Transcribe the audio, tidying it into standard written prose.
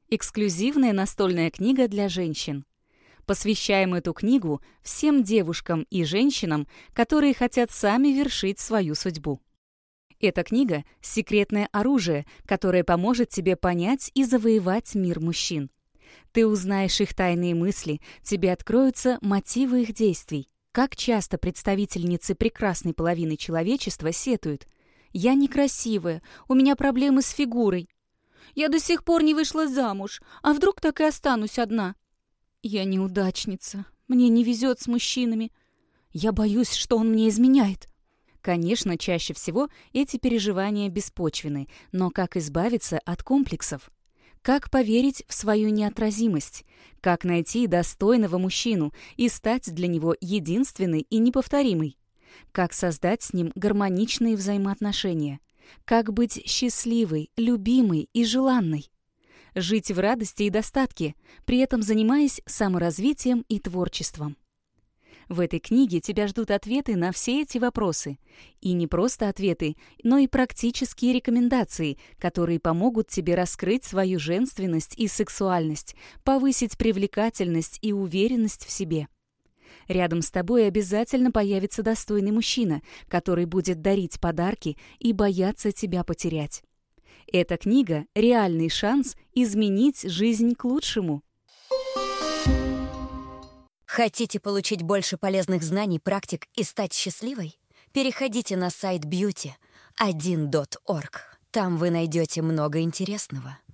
Эксклюзивная настольная книга для женщин. Посвящаем эту книгу всем девушкам и женщинам, которые хотят сами вершить свою судьбу. Эта книга — секретное оружие, которое поможет тебе понять и завоевать мир мужчин. Ты узнаешь их тайные мысли, тебе откроются мотивы их действий. Как часто представительницы прекрасной половины человечества сетуют: «Я некрасивая, у меня проблемы с фигурой. Я до сих пор не вышла замуж, а вдруг так и останусь одна? Я неудачница, мне не везет с мужчинами. Я боюсь, что он мне изменяет». Конечно, чаще всего эти переживания беспочвены, но как избавиться от комплексов? Как поверить в свою неотразимость? Как найти достойного мужчину и стать для него единственной и неповторимой? Как создать с ним гармоничные взаимоотношения? Как быть счастливой, любимой и желанной? Жить в радости и достатке, при этом занимаясь саморазвитием и творчеством. В этой книге тебя ждут ответы на все эти вопросы. И не просто ответы, но и практические рекомендации, которые помогут тебе раскрыть свою женственность и сексуальность, повысить привлекательность и уверенность в себе. Рядом с тобой обязательно появится достойный мужчина, который будет дарить подарки и бояться тебя потерять. Эта книга — реальный шанс изменить жизнь к лучшему. Хотите получить больше полезных знаний, практик и стать счастливой? Переходите на сайт beauty1.org. Там вы найдете много интересного.